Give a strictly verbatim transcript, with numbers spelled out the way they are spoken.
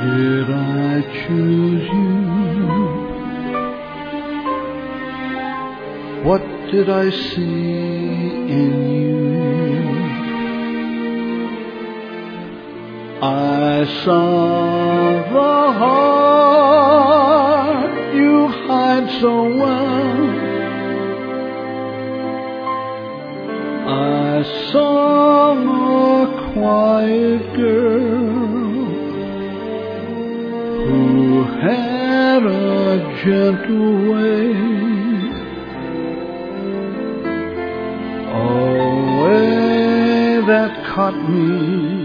did I choose you? What did I see in you? I saw the heart you hide so well. I saw a quiet girl who had a gentle way, a way that caught me